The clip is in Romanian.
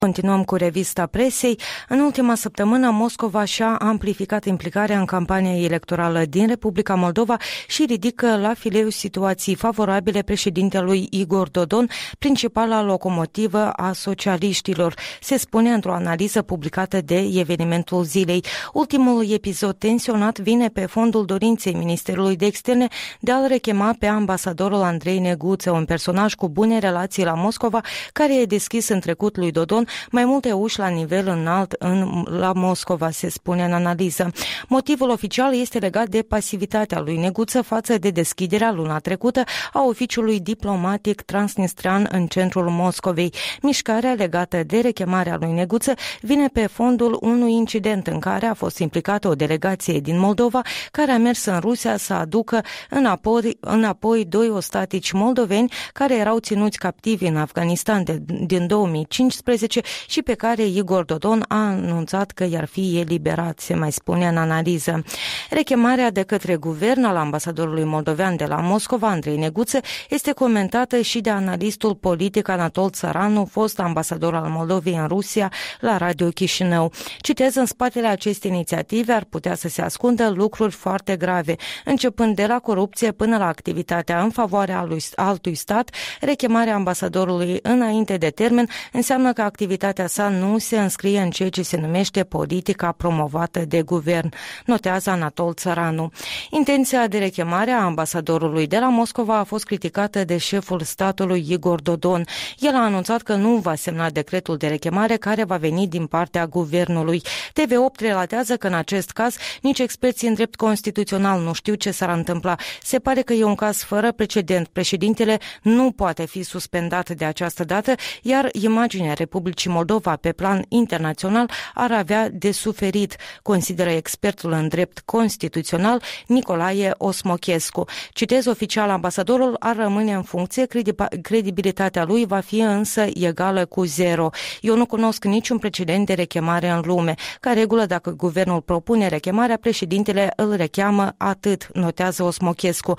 Continuăm cu revista presei. În ultima săptămână, Moscova și-a amplificat implicarea în campania electorală din Republica Moldova și ridică la fileu situații favorabile președintelui Igor Dodon, principala locomotivă a socialiștilor, se spune într-o analiză publicată de Evenimentul Zilei. Ultimul episod tensionat vine pe fondul dorinței Ministerului de Externe de a-l rechema pe ambasadorul Andrei Neguță, un personaj cu bune relații la Moscova, care a deschis în trecut lui Dodon mai multe uși la nivel înalt la Moscova, se spune în analiză. Motivul oficial este legat de pasivitatea lui Neguță față de deschiderea luna trecută a oficiului diplomatic transnistrean în centrul Moscovei. Mișcarea legată de rechemarea lui Neguță vine pe fondul unui incident în care a fost implicată o delegație din Moldova care a mers în Rusia să aducă înapoi doi ostatici moldoveni care erau ținuți captivi în Afganistan din 2015 și pe care Igor Dodon a anunțat că i-ar fi eliberat, se mai spune în analiză. Rechemarea de către guvern al ambasadorului moldovean de la Moscova, Andrei Neguță, este comentată și de analistul politic Anatol Țăranu, fost ambasador al Moldovei în Rusia, la Radio Chișinău. Citez, în spatele acestei inițiative ar putea să se ascundă lucruri foarte grave, începând de la corupție până la activitatea în favoarea altui stat. Rechemarea ambasadorului înainte de termen înseamnă că activitatea sa nu se înscrie în ceea ce se numește politica promovată de guvern, notează Anatol Țăranu. Intenția de rechemare a ambasadorului de la Moscova a fost criticată de șeful statului Igor Dodon. El a anunțat că nu va semna decretul de rechemare care va veni din partea guvernului. TV8 relatează că în acest caz nici experții în drept constituțional nu știu ce s-ar întâmpla. Se pare că e un caz fără precedent. Președintele nu poate fi suspendat de această dată, iar imaginea Republicii Moldova pe plan internațional ar avea de suferit, consideră expertul în drept constituțional Nicolae Osmochescu. Citez, oficial, ambasadorul ar rămâne în funcție, credibilitatea lui va fi însă egală cu zero. Eu nu cunosc niciun precedent de rechemare în lume. Ca regulă, dacă guvernul propune rechemarea, președintele îl recheamă, atât, notează Osmochescu.